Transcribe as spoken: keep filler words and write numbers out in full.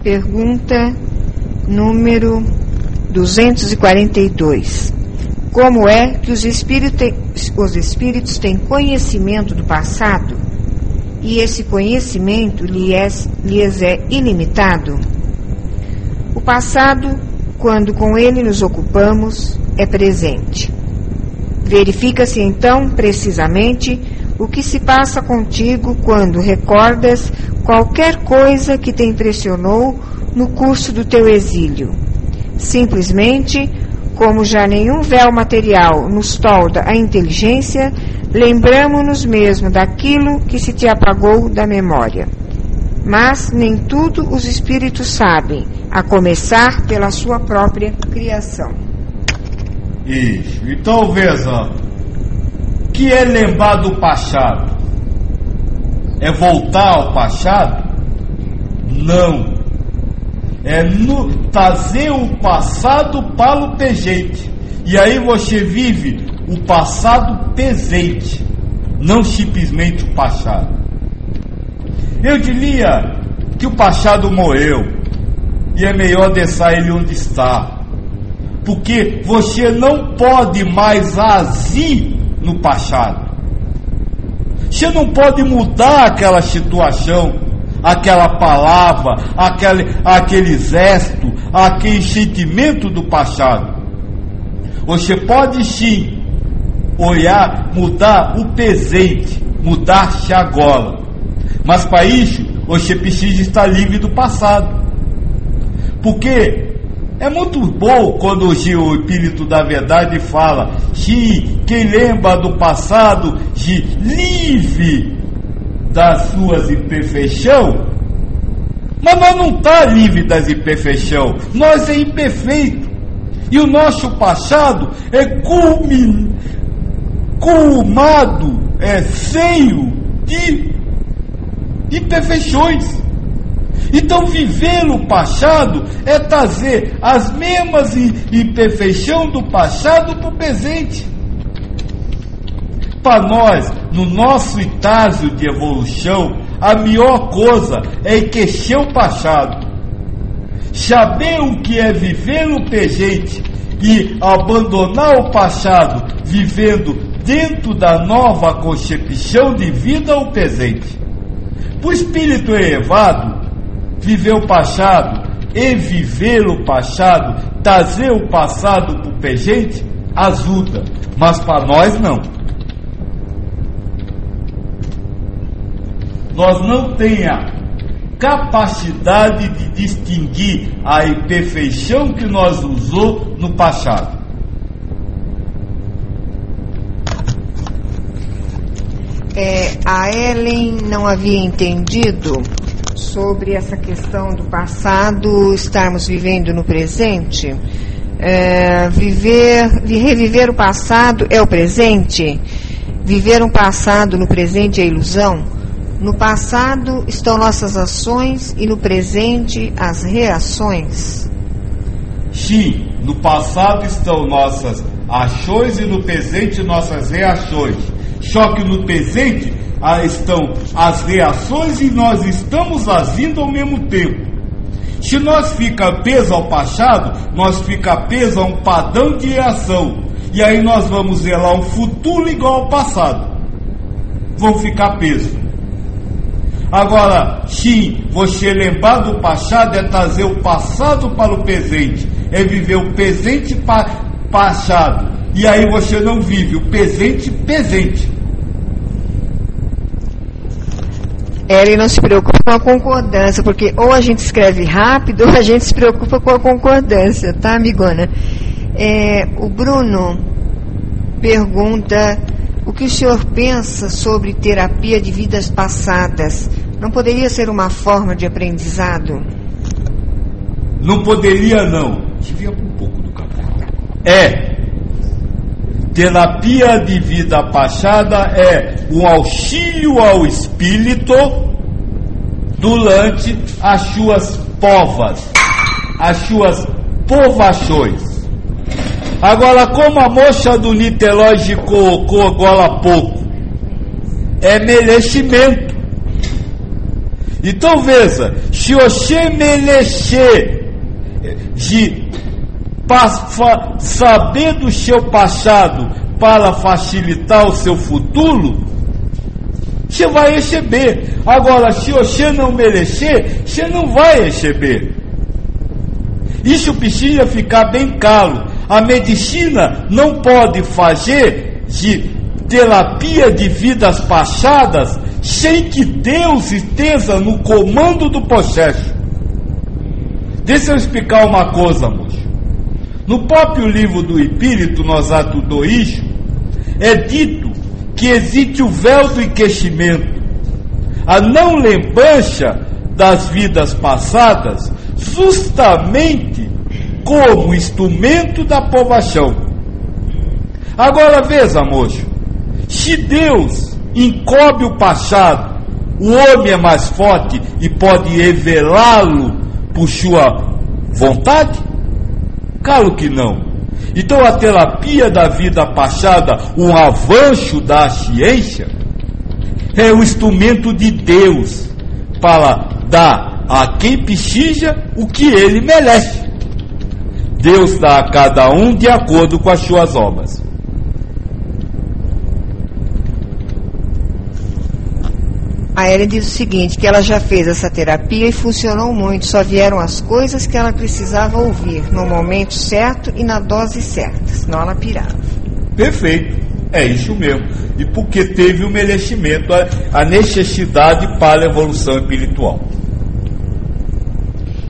pergunta número duzentos e quarenta e dois. Como é que os espíritos, os espíritos têm conhecimento do passado e esse conhecimento lhes, lhes é ilimitado? O passado, quando com ele nos ocupamos, é presente. Verifica-se então, precisamente, o que se passa contigo quando recordas qualquer coisa que te impressionou no curso do teu exílio. Simplesmente, como já nenhum véu material nos tolda a inteligência, lembramo-nos mesmo daquilo que se te apagou da memória. Mas nem tudo os espíritos sabem, a começar pela sua própria criação. Isso. Então veja, o que é lembrar do passado? É voltar ao passado? Não. É no, trazer o passado para o presente. E aí você vive o passado presente, não simplesmente o passado. Eu diria que o passado morreu e é melhor deixar ele onde está, porque você não pode mais agir no passado. Você não pode mudar aquela situação, aquela palavra, aquele, aquele gesto, aquele sentimento do passado. Você pode sim olhar, mudar o presente, mudar-se agora. Mas para isso, você precisa estar livre do passado. Porque é muito bom quando o Espírito da Verdade fala que quem lembra do passado, de livre das suas imperfeições, mas nós não está livre das imperfeições, nós é imperfeito, e o nosso passado é culmin, culmado, é cheio de imperfeições. Então viver o passado é trazer as mesmas imperfeições do passado para o presente. Para nós, no nosso estágio de evolução, a melhor coisa é esquecer o passado, saber o que é viver o presente e abandonar o passado, vivendo dentro da nova concepção de vida ao presente. Para o espírito elevado, viver o passado e viver o passado, trazer o passado para o presente, ajuda, mas para nós não. Nós não temos a capacidade de distinguir a imperfeição que nós usou no passado. É, a Ellen não havia entendido sobre essa questão do passado estarmos vivendo no presente. É, viver, reviver o passado é o presente. Viver um passado no presente é ilusão. No passado estão nossas ações e no presente as reações. Sim, no passado estão nossas ações e no presente nossas reações. Só que no presente ah, estão as reações e nós estamos agindo ao mesmo tempo. Se nós fica preso ao passado, nós fica preso a um padrão de reação. E aí nós vamos zelar um futuro igual ao passado. Vão ficar presos. Agora, sim, você lembrar do passado é trazer o passado para o presente, é viver o presente pa- passado, e aí você não vive o presente presente. Ele não se preocupa com a concordância, porque ou a gente escreve rápido ou a gente se preocupa com a concordância, tá, amigona? É, o Bruno pergunta: o que o senhor pensa sobre terapia de vidas passadas? Não poderia ser uma forma de aprendizado? Não poderia, não. Devia um pouco do café. É. Terapia de vida passada é um auxílio ao espírito durante as suas provas, as suas provações. Agora, como a moça do Niterói colocou agora há pouco, é merecimento. Então veja, Xioxê Melexê, de saber do seu passado para facilitar o seu futuro, você vai receber. Agora, se você não merecer, você não vai receber. Isso precisa ficar bem claro. A medicina não pode fazer de terapia de vidas passadas sem que Deus esteja no comando do processo. Deixa eu explicar uma coisa, moço. No próprio livro do Espírito, nós atudo isso, é dito que existe o véu do esquecimento, a não lembrança das vidas passadas, justamente como instrumento da provação. Agora veja, moço, se Deus encobre o passado, o homem é mais forte e pode revelá-lo por sua vontade? Claro que não. Então a terapia da vida passada, um avanço da ciência, é o instrumento de Deus para dar a quem precisa o que ele merece. Deus dá a cada um de acordo com as suas obras. A Ellen diz o seguinte, que ela já fez essa terapia e funcionou muito, só vieram as coisas que ela precisava ouvir, no momento certo e na dose certa, senão ela pirava. Perfeito, é isso mesmo. E porque teve o merecimento, a necessidade para a evolução espiritual.